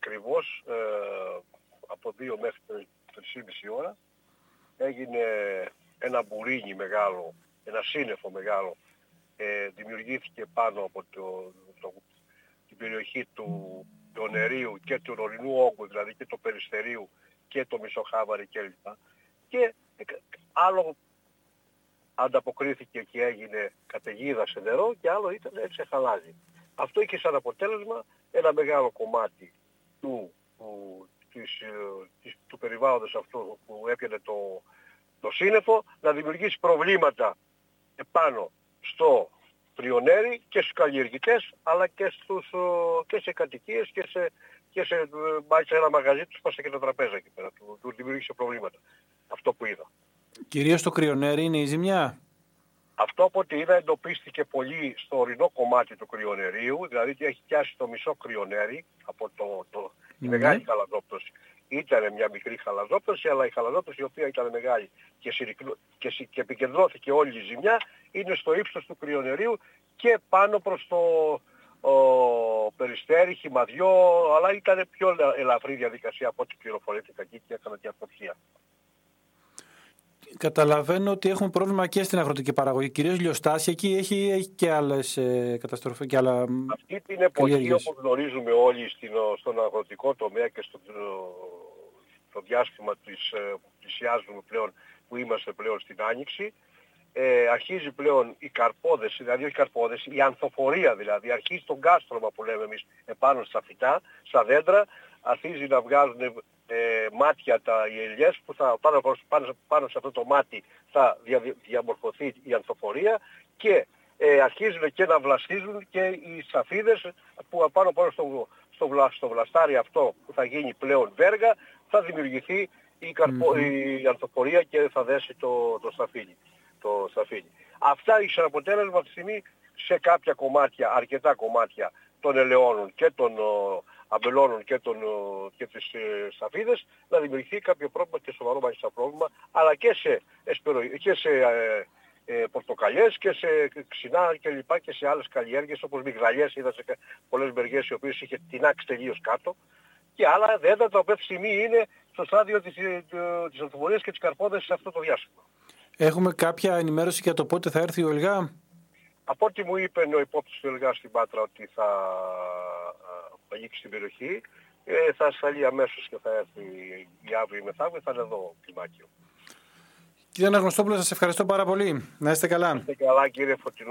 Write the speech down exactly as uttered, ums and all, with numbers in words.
ακριβώς ε, από δύο μέχρι τρεις και μισή ώρα έγινε ένα μπουρίνι μεγάλο, ένα σύννεφο μεγάλο, ε, δημιουργήθηκε πάνω από το, το, την περιοχή του Ιωνερίου και του Ορεινού Όγκου, δηλαδή και του Περιστερίου και το Μισοχάβαρη κλπ. Και άλλο ανταποκρίθηκε και έγινε καταιγίδα σε νερό και άλλο ήταν έτσι χαλάζι. Αυτό είχε σαν αποτέλεσμα ένα μεγάλο κομμάτι του, του, της, της, του περιβάλλοντος αυτού που έπιανε το, το σύννεφο να δημιουργήσει προβλήματα επάνω στο Πριονέρι και στους καλλιεργητές, αλλά και, στους, και σε κατοικίες και σε, και σε, σε ένα μαγαζί του σπάσε και τα τραπέζα εκεί πέρα. Του, του δημιούργησε προβλήματα. Αυτό που είδα. Κυρίως στο Κρυονέρι είναι η ζημιά. Αυτό από ό,τι είδα εντοπίστηκε πολύ στο ορεινό κομμάτι του Κρυονερίου, δηλαδή ότι έχει πιάσει το μισό Κρυονέρι από το, το, τη mm-hmm. μεγάλη χαλαζόπτωση. Ήταν μια μικρή χαλαζόπτωση, αλλά η χαλαζόπτωση η οποία ήταν μεγάλη και, συρρυκνω... και, συ... και επικεντρώθηκε όλη η ζημιά είναι στο ύψος του Κρυονερίου και πάνω προς το ο, Περιστέρι, Χυμαδιό, αλλά ήταν πιο ελαφρύ διαδικασία από ό,τι πληροφορήθηκα εκεί και έκανα τη αυτοψία. Καταλαβαίνω ότι έχουμε πρόβλημα και στην αγροτική παραγωγή. Κυρίως λιοστάσια εκεί έχει, έχει και άλλες ε, καταστροφές και άλλα. Αυτή την εποχή, όπως γνωρίζουμε όλοι στην, στον αγροτικό τομέα και στο, στο διάστημα της, που πλησιάζουμε πλέον, που είμαστε πλέον στην Άνοιξη, ε, αρχίζει πλέον οι καρπόδες, δηλαδή όχι καρπόδες, η ανθοφορία δηλαδή, αρχίζει τον κάστρωμα που λέμε εμείς επάνω στα φυτά, στα δέντρα, αρχίζει να βγάζουν ε, μάτια τα οι ελιές που θα πάνω, πάνω, πάνω σε αυτό το μάτι θα δια, διαμορφωθεί η ανθοφορία και ε, αρχίζουν και να βλαστίζουν και οι σαφίδες που πάνω πάνω στο, στο, βλα, στο βλαστάρι αυτό που θα γίνει πλέον βέργα θα δημιουργηθεί η, καρπο, mm-hmm. η ανθοφορία και θα δέσει το, το σταφύλι. Το σταφύλι. Αυτά έχει σαν αποτέλεσμα αυτή τη στιγμή σε κάποια κομμάτια, αρκετά κομμάτια των ελαιώνων και των ο, αμπελώνων και, των, ο, και τις ε, σταφίδες να δημιουργηθεί κάποιο πρόβλημα και σοβαρό μάλιστα πρόβλημα, αλλά και σε, εσπερο, και σε ε, ε, πορτοκαλιές και σε ξινά και λοιπά και σε άλλες καλλιέργειες όπως μυγδαλιές, είδα σε πολλές μεριές οι οποίες είχε τεινάξει τελείως κάτω και άλλα δέντρα τα οποία αυτή τη στιγμή είναι στο στάδιο της, της ανθοφορίας και της καρπόδες σε αυτό το διάστημα. Έχουμε κάποια ενημέρωση για το πότε θα έρθει ο ΕΛΓΑ? Από ό,τι μου είπε ο υπόπτης του ΕΛΓΑ στην Πάτρα ότι θα αγγίξει στην περιοχή, ε, θα σταλεί αμέσως και θα έρθει η αύριο ή μεθαύριο, θα είναι εδώ κλιμάκιο. Κύριε Αναγνωστόπουλο, σας ευχαριστώ πάρα πολύ. Να είστε καλά. Να είστε καλά κύριε Φωτεινό.